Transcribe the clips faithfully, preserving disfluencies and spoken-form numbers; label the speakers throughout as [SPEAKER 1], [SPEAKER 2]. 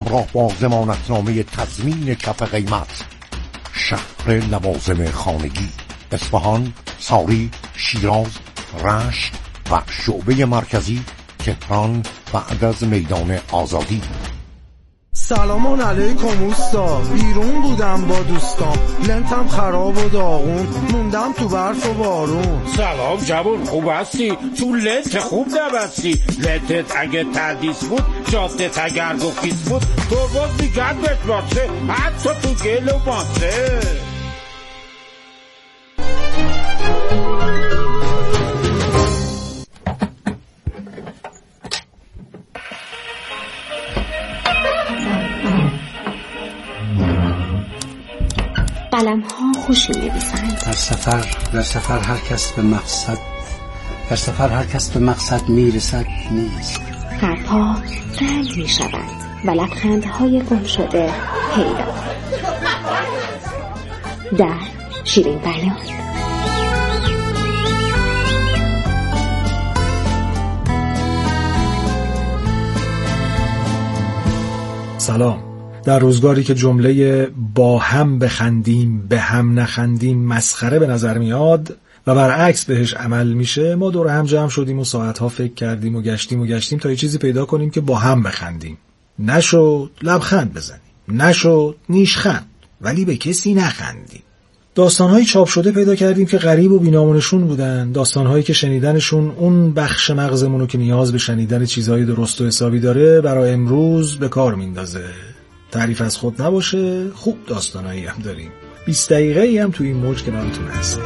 [SPEAKER 1] همراه با ضمانتنامه تضمین کف قیمت. شهر لوازم خانگی، اصفهان، ساری، شیراز، رشت و شعبه مرکزی تهران بعد از میدان آزادی.
[SPEAKER 2] سلامان علیکم اوستا، بیرون بودم با دوستام، لنتم خراب و داغون، موندم تو برف و بارون.
[SPEAKER 3] سلام جوون، خوب هستی؟ تو لنت خوب نبستی. لنتت اگه تردیس بود، جادت اگر گفیس بود، تو باز میگرد بهت باشه، حتی تو گل و ماسه.
[SPEAKER 4] قلم ها خوشی می‌ریزند.
[SPEAKER 5] در سفر در سفر هر کس به مقصد در سفر هر کس به مقصد میرسد نیست.
[SPEAKER 4] حرفها رنگ می‌شوند و لبخندهای گم شده پیدا. در شیرین بیان.
[SPEAKER 6] سلام. در روزگاری که جمله با هم بخندیم به هم نخندیم مسخره به نظر میاد و برعکس بهش عمل میشه، ما دور هم جمع شدیم و ساعتها فکر کردیم و گشتیم و گشتیم تا یه چیزی پیدا کنیم که با هم بخندیم. نشد لبخند بزنیم، نشد نیشخند، ولی به کسی نخندیم. داستان‌های چاپ شده پیدا کردیم که غریب و بی‌نام بودن، داستان‌هایی که شنیدنشون اون بخش مغزمونو که نیاز به شنیدن چیزهای درست و حسابی داره برای امروز به کار میندازه. تعریف از خود نباشه، خوب داستانایی هم داریم. بیست دقیقه‌ای هم تو این موج کنارتون هستیم.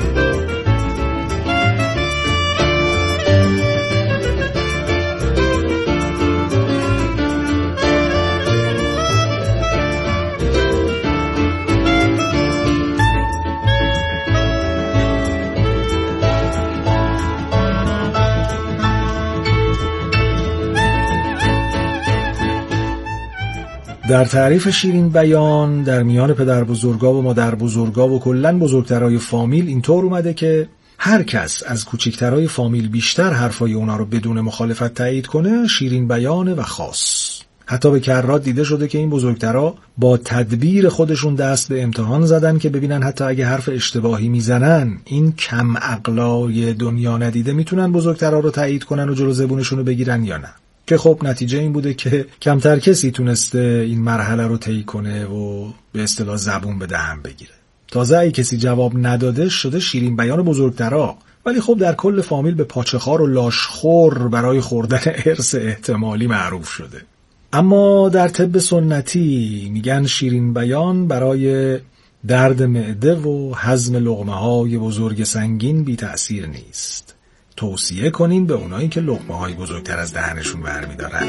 [SPEAKER 6] در تعریف شیرین بیان در میان پدر بزرگا و مادر بزرگا و کلن بزرگترای فامیل اینطور اومده که هر کس از کوچکترای فامیل بیشتر حرفای اونا رو بدون مخالفت تایید کنه شیرین بیانه و خاص. حتی به کرات دیده شده که این بزرگترا با تدبیر خودشون دست به امتحان زدن که ببینن حتی اگه حرف اشتباهی میزنن این کم عقلای دنیا ندیده میتونن بزرگترا رو تایید کنن و جلو زبونشون رو بگیرن یا نه. که خب نتیجه این بوده که کمتر کسی تونسته این مرحله رو طی کنه و به اصطلاح زبون به دهن بگیره. تازه ای کسی جواب نداده شده شیرین بیان بزرگترا، ولی خب در کل فامیل به پاچخار و لاشخور برای خوردن ارث احتمالی معروف شده. اما در طب سنتی میگن شیرین بیان برای درد معده و هضم لقمه های بزرگ سنگین بی تأثیر نیست. توصیه کنین به اونایی که لقمه های بزرگتر از دهنشون برمیدارن.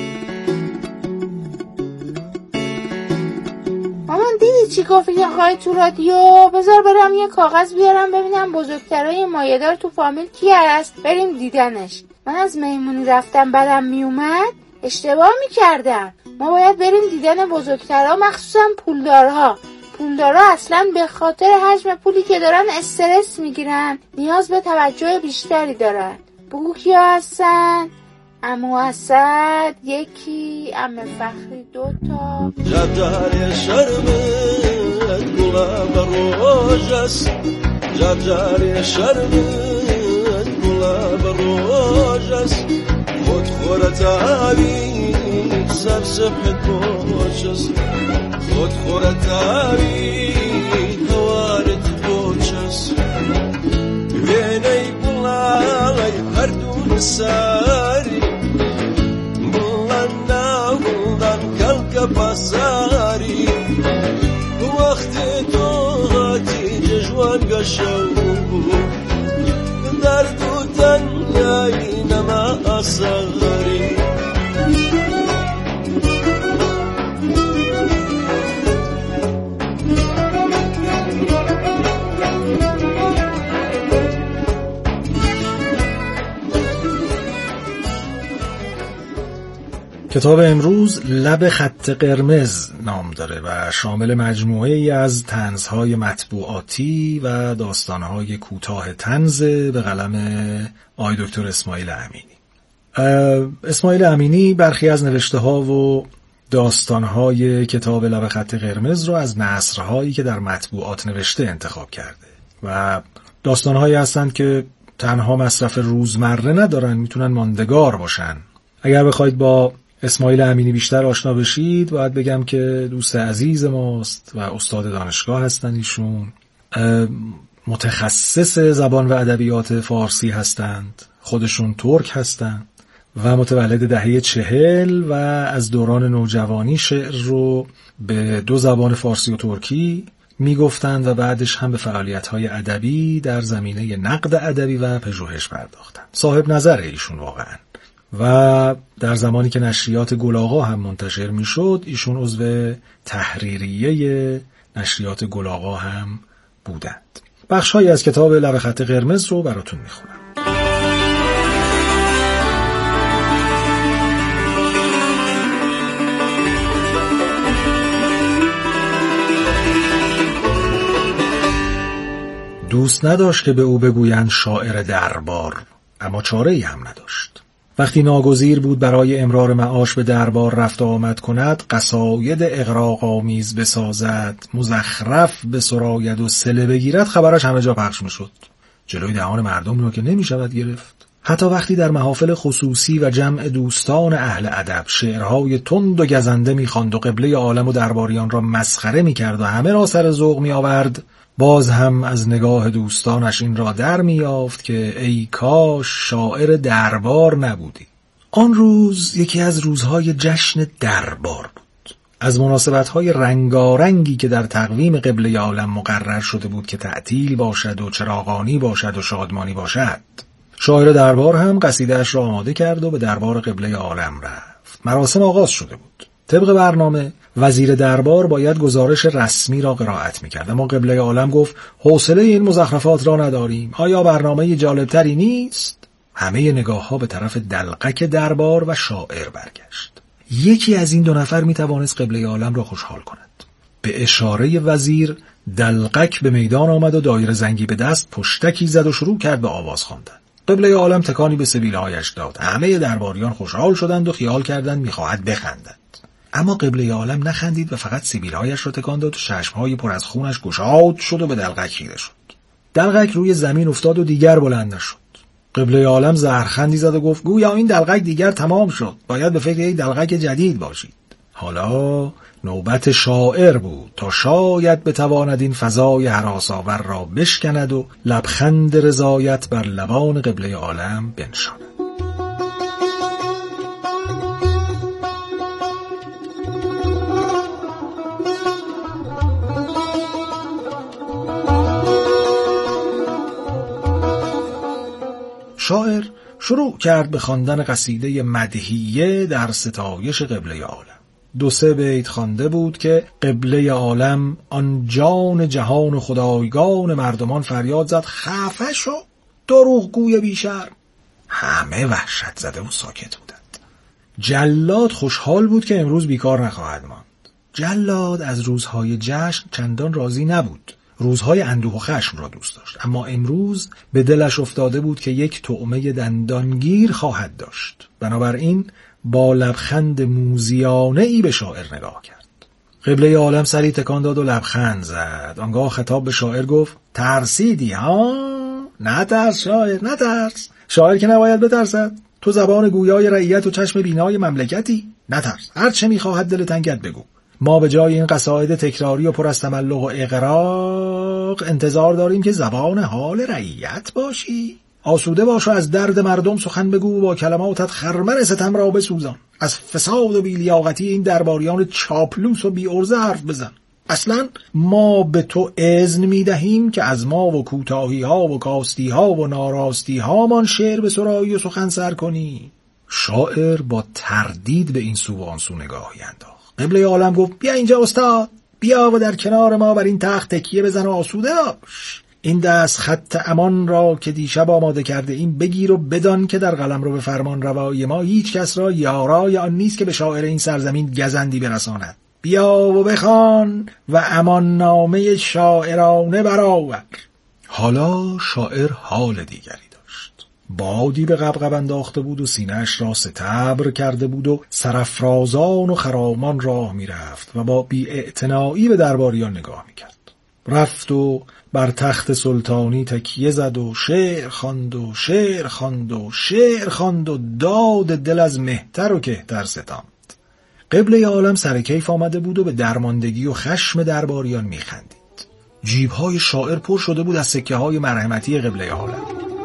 [SPEAKER 7] مامان دیدی چی گفت یه خواهی تو رادیو؟ بذار برم یه کاغذ بیارم ببینم بزرگترای مایه‌دار تو فامیل کی هست، بریم دیدنش. من از مهمونی رفتم بدم میومد، اشتباه میکردم. ما باید بریم دیدن بزرگترها، مخصوصا پولدارها. پولدارا اصلا به خاطر حجم پولی که دارن استرس میگیرن، نیاز به توجه بیشتری دارن. بگو کیا هستن؟ عمو اسد یکی، عمه فخری دوتا.
[SPEAKER 8] جبجار شرمت گلاب روجس، جبجار شرمت گلاب روجس، خود خورت آبی سر سپت بوچس، خود خورت آبی هوارت بوچس، وینی بلای هر دون ساری، بلند بلند کلک پاساری، وقت تو هاتی جوان گشو، درد و تنهایی نما آساری.
[SPEAKER 6] کتاب امروز لب خط قرمز نام داره و شامل مجموعه ای از طنزهای مطبوعاتی و داستانهای کوتاه طنز به قلم آقای دکتر اسماعیل امینی. اسماعیل امینی برخی از نوشته ها و داستانهای کتاب لب خط قرمز رو از نثرهایی که در مطبوعات نوشته انتخاب کرده و داستانهایی هستند که تنها مصرف روزمره ندارن، میتونن ماندگار باشن. اگر بخواید با اسماعیل امینی بیشتر آشنا بشید باید بگم که دوست عزیز ماست و استاد دانشگاه هستن. ایشون متخصص زبان و ادبیات فارسی هستند، خودشون ترک هستند و متولد دهه چهل و از دوران نوجوانی شعر رو به دو زبان فارسی و ترکی میگفتند و بعدش هم به فعالیت‌های ادبی در زمینه نقد ادبی و پژوهش پرداختند. صاحب نظر ایشون واقعا. و در زمانی که نشریات گلاغا هم منتشر میشد ایشون عضو تحریریه نشریات گلاغا هم بودند. بخش‌هایی از کتاب لب خط قرمز رو براتون میخونم. دوست نداشت که به او بگویند شاعر دربار، اما چاره‌ای هم نداشت. وقتی ناگزیر بود برای امرار معاش به دربار رفت و آمد کند، قصاید اغراق آمیز بسازد، مزخرف بسراید و صله بگیرد، خبرش همه جا پخش میشد. جلوی دهان مردم رو که نمیشود گرفت. حتی وقتی در محافل خصوصی و جمع دوستان اهل ادب شعرهای تند و گزنده می‌خواند و قبله عالم و درباریان را مسخره می‌کرد و همه را سر ذوق می‌آورد، باز هم از نگاه دوستانش این را در می‌یافت که ای کاش شاعر دربار نبودی. آن روز یکی از روزهای جشن دربار بود. از مناسبت‌های رنگارنگی که در تقویم قبله عالم مقرر شده بود که تعطیل باشد و چراغانی باشد و شادمانی باشد. شاعر دربار هم قصیده‌اش را آماده کرد و به دربار قبله عالم رفت. مراسم آغاز شده بود. طبق برنامه وزیر دربار باید گزارش رسمی را قرائت می‌کرد، اما قبله عالم گفت حوصله این مزخرفات را نداریم. آیا برنامه جالبتری نیست؟ همه نگاه‌ها به طرف دلقک دربار و شاعر برگشت. یکی از این دو نفر می‌توانست قبله عالم را خوشحال کند. به اشاره وزیر دلقک به میدان آمد و دایره زنگی به دست پشتکی زد و شروع کرد به آواز خواندن. قبله عالم تکانی به سبیلهایش داد. همه درباریان خوشحال شدند و خیال کردند می‌خواهد بخندد. اما قبله عالم نخندید و فقط سبیلهایش را تکان داد و چشم‌های پر از خونش گشاد شد و به دلقک خیره شد. دلقک روی زمین افتاد و دیگر بلند نشد. قبله عالم زهرخندی زد و گفت گویا این دلقک دیگر تمام شد. باید به فکر یک دلقک جدید باشید. حالا نوبت شاعر بود تا شاید بتواند این فضای هراس‌آور را بشکند و لبخند رضایت بر لبان قبله عالم بنشاند. شاعر شروع کرد به خواندن قصیده مدحیه در ستایش قبله عالم. دو سه بیت خوانده بود که قبله عالم آن جان جهان و خدایگان مردمان فریاد زد خفه شو دروغگوی بیشرم. همه وحشت زده و ساکت بودند. جلاد خوشحال بود که امروز بیکار نخواهد ماند. جلاد از روزهای جشن چندان راضی نبود. روزهای اندوه و خشم را دوست داشت، اما امروز به دلش افتاده بود که یک طعمه دندانگیر خواهد داشت. بنابراین با لبخند موذیانه ای به شاعر نگاه کرد. قبله عالم سری تکان داد و لبخند زد. آنگاه خطاب به شاعر گفت ترسیدی ها؟ نترس شاعر، نترس. شاعر که نباید بترسد. تو زبان گویای رعیت و چشم بینای مملکتی. نترس، هر چه میخواهد دل تنگت بگو. ما به جای این قصاید تکراری و پر از تملق و اغراق انتظار داریم که زبان حال رعیت باشی. آسوده باش و از درد مردم سخن بگو و با کلماتت خرمن ستم را بسوزان. از فساد و بی‌لیاقتی این درباریان چاپلوس و بی‌عرضه حرف بزن. اصلا ما به تو اذن میدهیم که از ما و کوتاهی ها و کاستی ها و ناراستی ها من شعر به سرایی و سخن سر کنی. شاعر با تردید به این سو و آن سو نگاهی انداخت. قبله عالم گفت بیا اینجا استاد، بیا و در کنار ما بر این تخت تکیه بزن و آسوده باش. این دست خط امان را که دیشب آماده کرده این بگیر و بدان که در قلم رو به فرمان روای ما هیچ کس را یارای آن نیست که به شاعر این سرزمین گزندی برساند. بیا و بخوان و امان نامه شاعرانه برآور. حالا شاعر حال دیگری داشت. بادی به قبقب انداخته بود و سینه‌اش را ستبر کرده بود و سرافرازان و خرامان راه می‌رفت و با بی‌اعتنایی به درباریان نگاه می‌کرد. رفت و بر تخت سلطانی تکیه زد و شعر خواند و شعر خواند و شعر خواند و داد دل از مهتر و کهتر ستاند. قبله عالم سر کیف آمده بود و به درماندگی و خشم درباریان می‌خندید. جیب‌های شاعر پر شده بود از سکه‌های مرحمتی قبله عالم.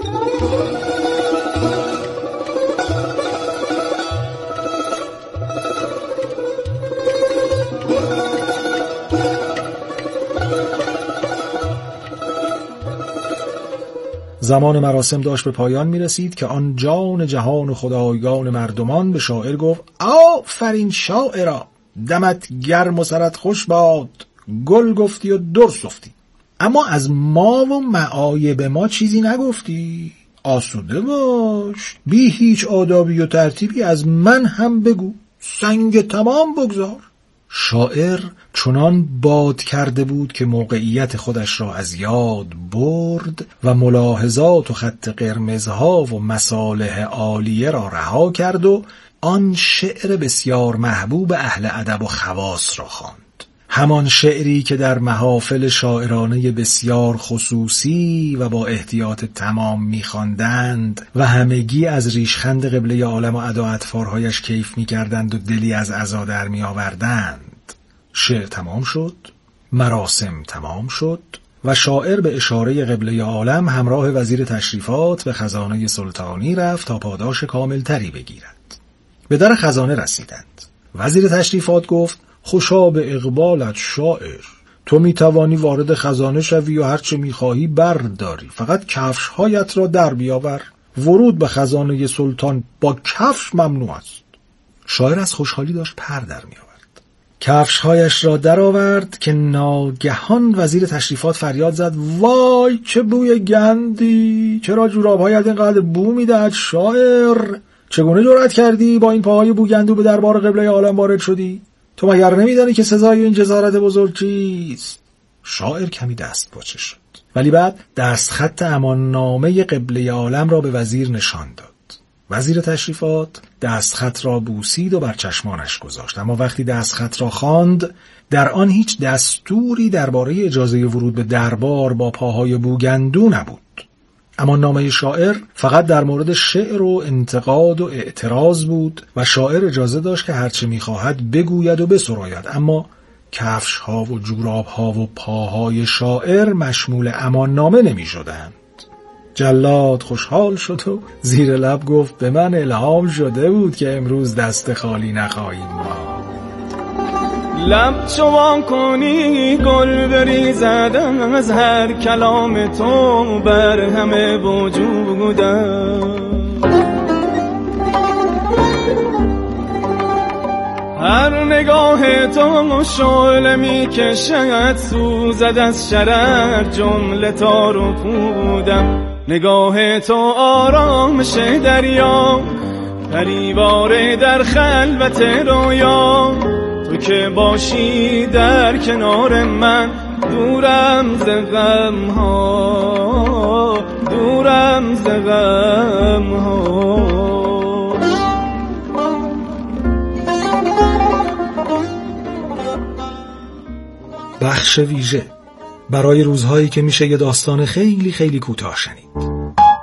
[SPEAKER 6] زمان مراسم داشت به پایان می رسید که آن جان جهان و خدایگان مردمان به شاعر گفت: آفرین شاعرا، دمت گرم و سرت خوش باد، گل گفتی و در سفتی، اما از ما و معایب ما چیزی نگفتی. آسوده باش، بی هیچ آدابی و ترتیبی از من هم بگو، سنگ تمام بگذار. شاعر چنان باد کرده بود که موقعیت خودش را از یاد برد و ملاحظات و خط قرمزها و مصالح عالیه را رها کرد و آن شعر بسیار محبوب اهل ادب و خواص را خواند. همان شعری که در محافل شاعرانه بسیار خصوصی و با احتیاط تمام می‌خواندند و همگی از ریشخند قبله عالم و ادا اطفارهایش کیف می‌کردند و دلی از عزا در می‌آوردند. شعر تمام شد، مراسم تمام شد و شاعر به اشاره قبله عالم همراه وزیر تشریفات به خزانه سلطانی رفت تا پاداش کامل تری بگیرد. به در خزانه رسیدند. وزیر تشریفات گفت: خوشا به اقبالت شاعر، تو می توانی وارد خزانه شوی و هرچه می خواهی برداری، فقط کفش‌هایت را در بیاور. ورود به خزانه سلطان با کفش ممنوع است. شاعر از خوشحالی داشت پر در می آورد. کفش‌هایش را در آورد که ناگهان وزیر تشریفات فریاد زد: وای چه بوی گندی، چرا جوراب‌هایت اینقدر بو می‌دهد شاعر؟ چگونه جرأت کردی با این پاهای بوگندو به دربار قبله عالم وارد شدی؟ تو مگر نمیدانی که سزای این جزارت بزرگ چیست؟ شاعر کمی دست پاچه شد، ولی بعد دستخط اماننامه قبله عالم را به وزیر نشان داد. وزیر تشریفات دستخط را بوسید و بر چشمانش گذاشت، اما وقتی دستخط را خواند در آن هیچ دستوری درباره اجازه ورود به دربار با پاهای بوگندو نبود. اما نامه شاعر فقط در مورد شعر و انتقاد و اعتراض بود و شاعر اجازه داشت که هرچه می‌خواهد بگوید و بسراید، اما کفش‌ها و جوراب‌ها و پاهای شاعر مشمول اماننامه نمی‌شدند. جلاد خوشحال شد و زیر لب گفت: به من الهام شده بود که امروز دست خالی نخواهیم ما.
[SPEAKER 8] لب چوان کنی گل بریزد از هر کلام تو بر همه وجودم، هر نگاه تو شعله می کشد سوزد از شرر جمله تار و پودم، نگاه تو آرامش دریا پریواره در خلوت رویا، تو که باشی در کنار من دورم ز غم ها، دورم ز غم ها.
[SPEAKER 6] بخش ویژه برای روزهایی که میشه یه داستان خیلی خیلی کوتاه شنید.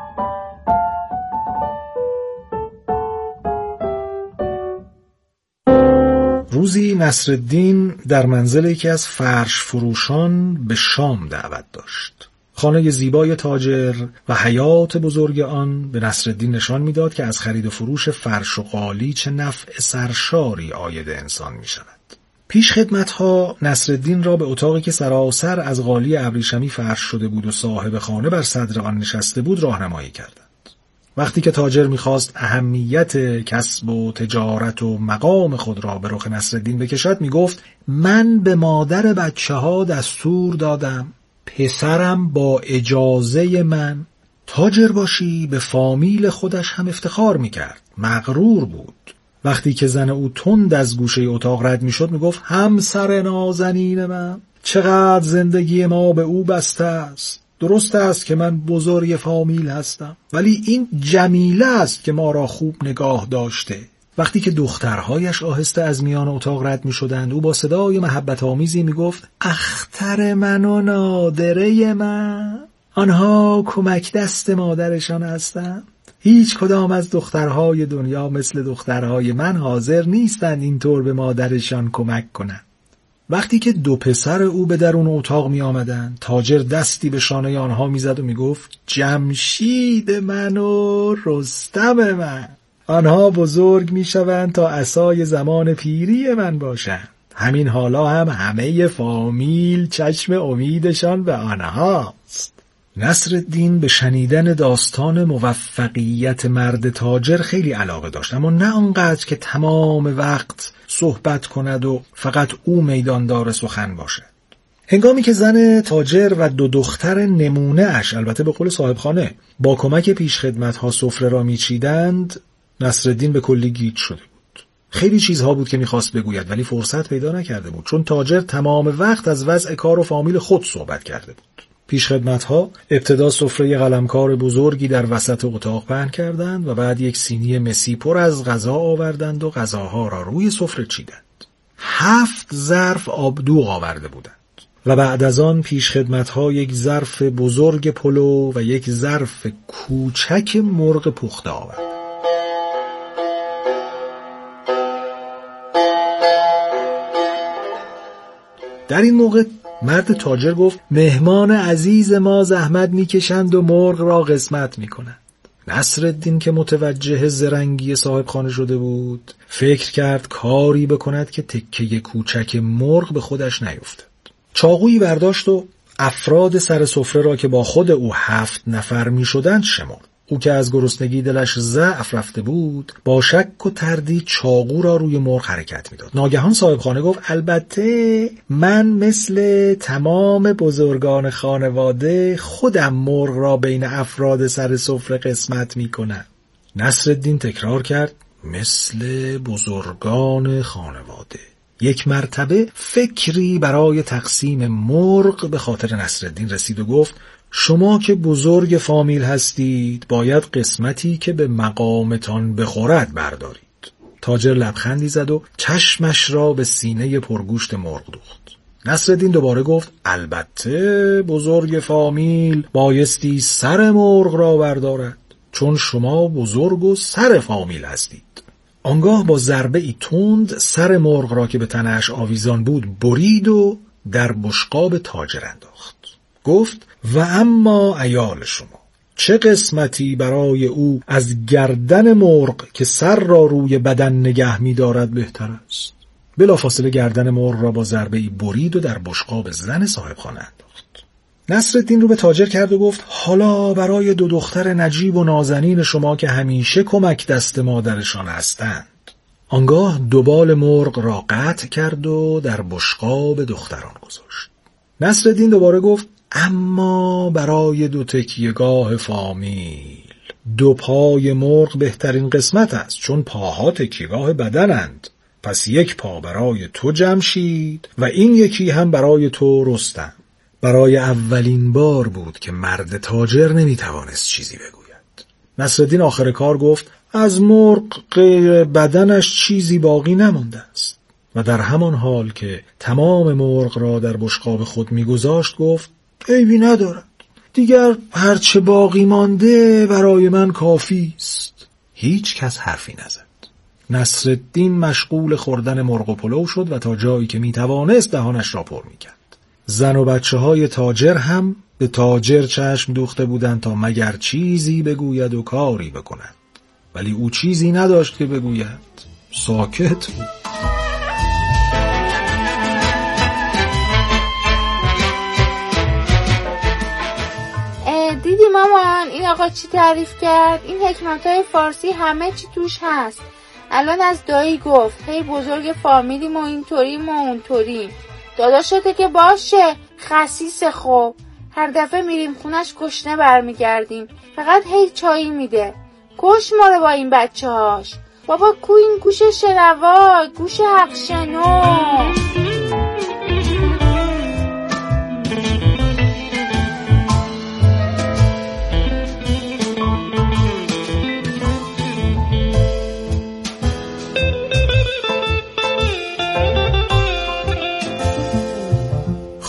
[SPEAKER 6] روزی نصرالدین در منزل یکی از فرش فروشان به شام دعوت داشت. خانه زیبای تاجر و حیات بزرگ آن به نصرالدین نشان میداد که از خرید و فروش فرش و قالی چه نفع سرشاری عاید انسان می شود. پیش خدمتها نصرالدین را به اتاقی که سراسر از قالی ابریشمی فرش شده بود و صاحب خانه بر صدر آن نشسته بود راهنمایی کردند. وقتی که تاجر می‌خواست اهمیت کسب و تجارت و مقام خود را به رخ نصرالدین بکشد می‌گفت: من به مادر بچه‌ها دستور دادم پسرم با اجازه من تاجر باشی. به فامیل خودش هم افتخار می‌کرد، مغرور بود. وقتی که زن او تند از گوشه اتاق رد می‌شد می‌گفت: همسر نازنین من، چقدر زندگی ما به او بسته است. درست است که من بزرگ فامیل هستم، ولی این جمیله است که ما را خوب نگاه داشته. وقتی که دخترهایش آهسته از میان اتاق رد می شدند، او با صدای محبت آمیزی می گفت اختر من و نادره من، آنها کمک دست مادرشان هستند. هیچ کدام از دخترهای دنیا مثل دخترهای من حاضر نیستند اینطور به مادرشان کمک کنند. وقتی که دو پسر او به درون اتاق می آمدند، تاجر دستی به شانه آنها می زد و می گفت جمشید من و رستم من. آنها بزرگ می شوند تا عصای زمان پیری من باشند. همین حالا هم همه فامیل چشم امیدشان به آنهاست. نصرالدین به شنیدن داستان موفقیت مرد تاجر خیلی علاقه داشت، اما نه آنقدر که تمام وقت صحبت کند و فقط او میداندار سخن باشد. هنگامی که زن تاجر و دو دختر نمونه اش، البته به قول صاحبخانه، با کمک پیشخدمت‌ها سفره را میچیدند، نصرالدین به کلی گیج شده بود. خیلی چیزها بود که میخواست بگوید ولی فرصت پیدا نکرده بود، چون تاجر تمام وقت از وضع کار و فامیل خود صحبت کرده بود. پیشخدمت‌ها ابتدا سفره قلمکار بزرگی در وسط اتاق پهن کردند و بعد یک سینی مسی پر از غذا آوردند و غذاها را روی سفره چیدند. هفت ظرف آبدوغ آورده بودند و بعد از آن پیشخدمت‌ها یک ظرف بزرگ پلو و یک ظرف کوچک مرغ پخته آوردند. در این موقع مرد تاجر گفت مهمان عزیز ما زحمت میکشند و مرغ را قسمت میکنند. نصرالدین که متوجه زرنگی صاحب خانه شده بود، فکر کرد کاری بکند که تکه کوچک مرغ به خودش نیفتد. چاقویی برداشت و افراد سر سفره را که با خود او هفت نفر میشدند شمرد. او که از گرسنگی دلش ضعف رفته بود، با شک و تردید چاقو را روی مرغ حرکت میداد. ناگهان صاحب خانه گفت البته من مثل تمام بزرگان خانواده خودم مرغ را بین افراد سر سفره قسمت میکنم. نصرالدین تکرار کرد مثل بزرگان خانواده. یک مرتبه فکری برای تقسیم مرغ به خاطر نصرالدین رسید و گفت شما که بزرگ فامیل هستید باید قسمتی که به مقامتان بخورد بردارید. تاجر لبخندی زد و چشمش را به سینه پرگوشت مرغ دوخت. نصرالدین دوباره گفت البته بزرگ فامیل بایستی سر مرغ را بردارد، چون شما بزرگ و سر فامیل هستید. آنگاه با ضربه ای تند سر مرغ را که به تنش آویزان بود برید و در بشقاب تاجر انداخت. گفت و اما عیال شما چه قسمتی برای او از گردن مرغ که سر را روی بدن نگه می دارد بهتر است؟ بلافاصله گردن مرغ را با ضربه ای برید و در بشقاب زن صاحب خانه انداخت. نصرالدین رو به تاجر کرد و گفت حالا برای دو دختر نجیب و نازنین شما که همیشه کمک دست مادرشان هستند. آنگاه دوبال مرغ را قطع کرد و در بشقاب دختران گذاشت. نصرالدین دوباره گفت اما برای دو تکیه‌گاه فامیل دو پای مرغ بهترین قسمت است، چون پاها تکیه‌گاه بدنند. پس یک پا برای تو جمشید و این یکی هم برای تو رستم. برای اولین بار بود که مرد تاجر نمیتوانست چیزی بگوید. نصرالدین آخر کار گفت از مرغ غیر بدنش چیزی باقی نمانده است و در همان حال که تمام مرغ را در بشقاب خود میگذاشت گفت عیبی ندارد، دیگر هرچه باقی مانده برای من کافی است. هیچ کس حرفی نزد. نصرالدین مشغول خوردن مرغ و پلو شد و تا جایی که میتوانست دهانش را پر میکرد. زن و بچه های تاجر هم به تاجر چشم دوخته بودند تا مگر چیزی بگوید و کاری بکند، ولی او چیزی نداشت که بگوید. ساکت بود.
[SPEAKER 7] دیدی مامان این آقا چی تعریف کرد؟ این حکمت‌های فارسی همه چی توش هست. الان از دایی گفت هی بزرگ فامیلیم و اینطوریم و اونطوریم. داداشته که باشه خسیس. خوب هر دفعه میریم خونش گشنه برمیگردیم، فقط هی چایی میده. کش ماره با این بچه هاش. بابا کو این گوش شنوا، گوش حق شنو.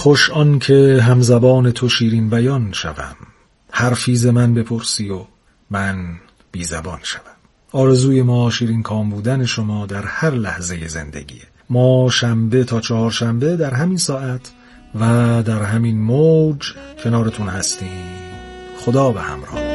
[SPEAKER 6] خوش آن که همزبان تو شیرین بیان شوم، حرفی ز من بپرسی و من بی زبان شوم. آرزوی ما شیرین کام بودن شما در هر لحظه زندگیه. ما شنبه تا چهارشنبه در همین ساعت و در همین موج کنارتون هستیم. خدا به همراه.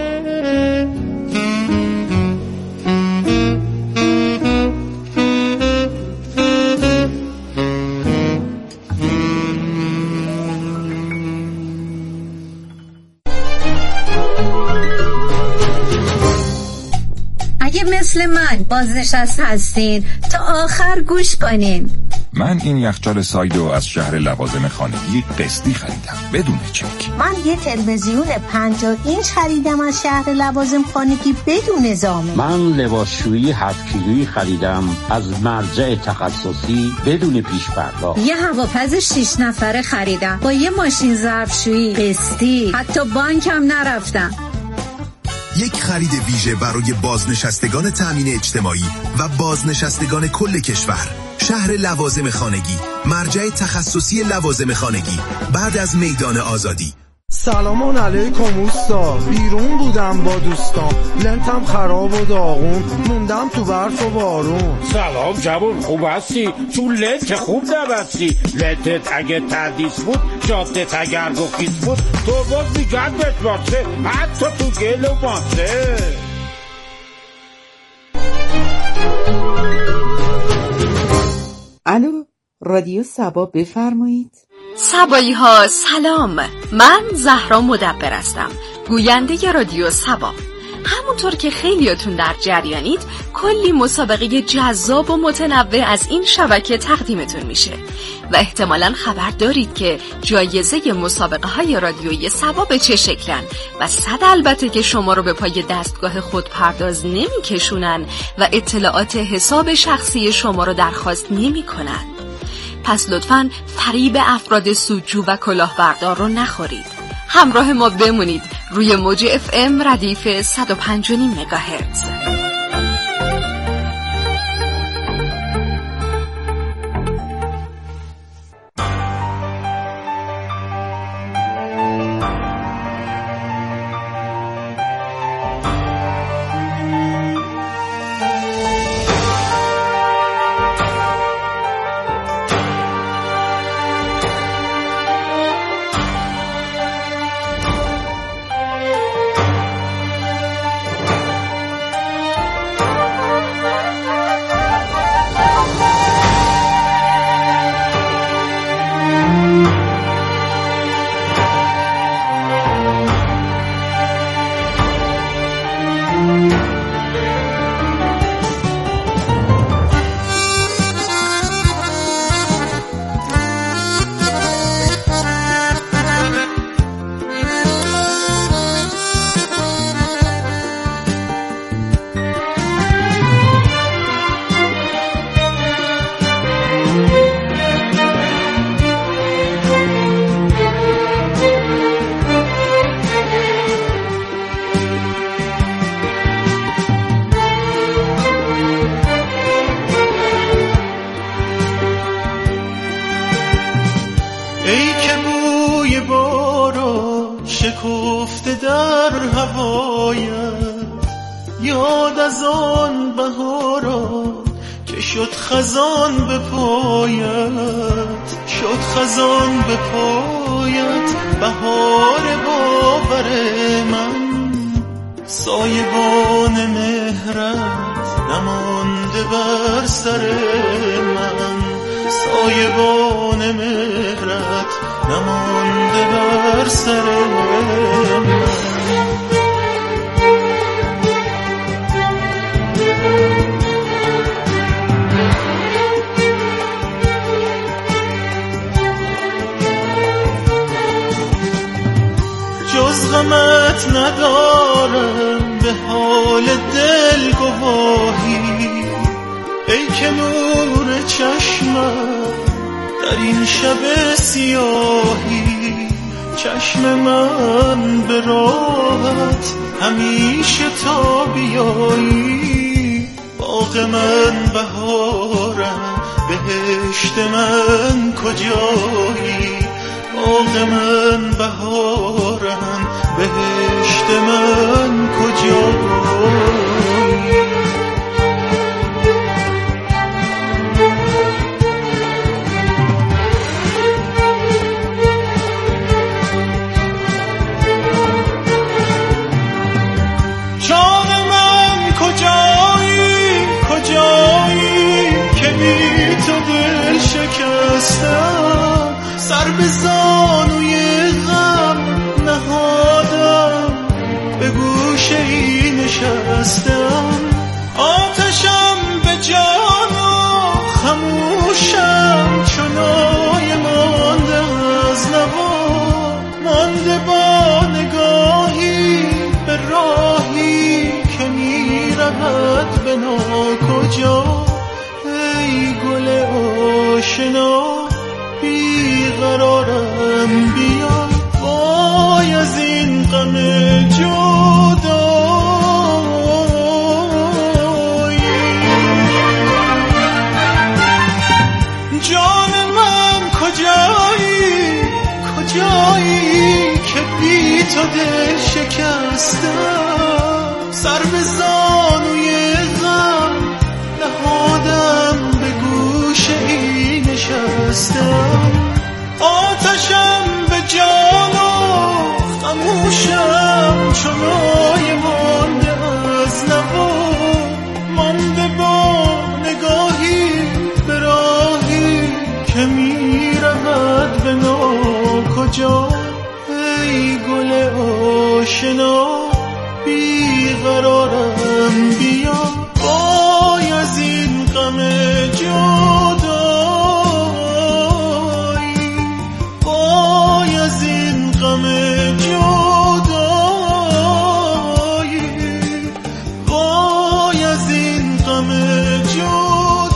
[SPEAKER 9] مثل من بازنشست هستین تا آخر گوش کنین.
[SPEAKER 10] من این یخچال سایدو از شهر لوازم خانگی قسطی خریدم بدون چک.
[SPEAKER 9] من یه تلویزیون پنجاه اینچ خریدم از شهر لوازم خانگی بدون زامن.
[SPEAKER 3] من لباسشویی هفت کیلویی خریدم از مرجع تخصصی بدون پیش پرداخت.
[SPEAKER 9] یه هواپز شش نفره خریدم با یه ماشین ظرفشویی قسطی، حتی بانکم نرفتم.
[SPEAKER 11] یک خرید ویژه برای بازنشستگان تامین اجتماعی و بازنشستگان کل کشور. شهر لوازم خانگی، مرجع تخصصی لوازم خانگی، بعد از میدان آزادی.
[SPEAKER 2] سلام علیکم اوستا، بیرون بودم با دوستام، لنتم خراب و داغون، موندم تو برف و بارون.
[SPEAKER 3] سلام جوون، خوب هستی؟ تو لنت خوب نبستی. لنتت اگه تردیس بود، جادت اگر گفیز بود، تو باز میگرد بتباشه، حتی تو گل و ماسه.
[SPEAKER 12] الو، رادیو صبا بفرمایید.
[SPEAKER 13] صبایی ها سلام، من زهرا مدبر هستم، گوینده رادیو صبا. همونطور که خیلیاتون در جریانید، کلی مسابقه جذاب و متنوع از این شبکه تقدیمتون میشه و احتمالاً خبر دارید که جایزه مسابقه های رادیویی صبا به چه شکلن و صد البته که شما رو به پای دستگاه خود پرداز نمی کشونن و اطلاعات حساب شخصی شما رو درخواست نمی کنن. پس لطفاً فریب افراد سودجو و کلاهبردار رو نخورید. همراه ما بمونید روی موج اف ام ردیف صد و پنج و نیم مگاهرتز.
[SPEAKER 8] شکفته در هوایت، یاد از آن بهاران که شد خزان به پایت، شد خزان به پایت. بهار باور من، سایبان مهرت نمانده بر سر من، سایبان مهرت نمانده بر سر من. جز غمت ندارم به حال دل گواهی، ای که نور چشمم در این شب سیاهی. چشم من به راحت همیشه تا بیایی، باغ من بهارم بهشت من کجایی، باغ من بهارم، بهشت من کجایی؟ جان من کجایی، کجایی که بی تو دل شکستم، سر به زانوی غم نهادم، به گوشه ای نشستم، آتشم به جان و خموشم، چنای مانده از نوا، مانده با نگاهی به راهی که می رود به ناکجا. ای گل آشنا بیقرارم، بیا وای از این غم جدایی. جان من کجایی، کجایی که بی تو دل شکستم، سر به زانوی غم نهادم، به گوشه ای نشستم، آتشم به جان و خموشم، چنای مانده از نوا، مانده با نگاهی به راهی که می رود به ناکجا. ای گل آشنا بیقرارم، بیا وای از این غم جدایی، وای از این غم جدایی، وای از این غم جدایی.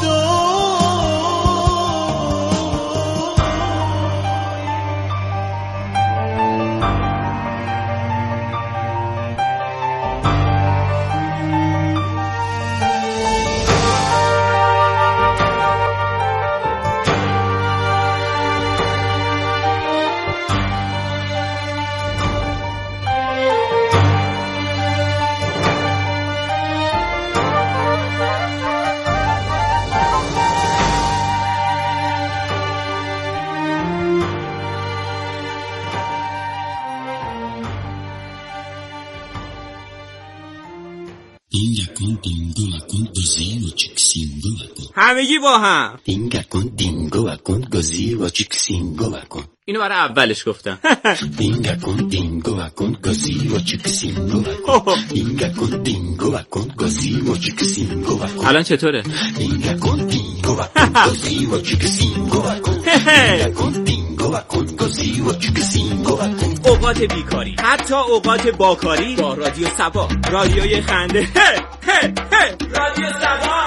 [SPEAKER 14] همگی با هم
[SPEAKER 15] دینگا کن دینگو کن گزی و چیکسینگو کن.
[SPEAKER 14] اینو برای اولش گفتم.
[SPEAKER 15] دینگا کن دینگو کن گزی و چیکسینگو کن. دینگا کن دینگو کن گزی و چیکسینگو کن.
[SPEAKER 14] الان چطوره؟
[SPEAKER 15] دینگا کن دینگو کن گزی و چیکسینگو کن. دینگا کن دینگو کن گزی و چیکسینگو کن.
[SPEAKER 14] اوقات بیکاری، حتی اوقات باکاری، با رادیو سبا، رادیوی خنده. هی هی هی رادیو سبا.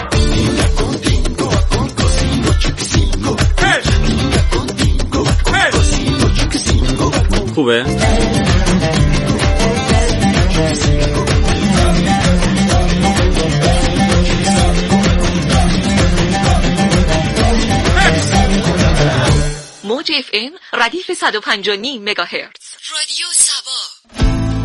[SPEAKER 14] خوبه؟
[SPEAKER 13] موج اف ام ردیف صد و پنج و نیم مگاهرتز. رادیو سبا.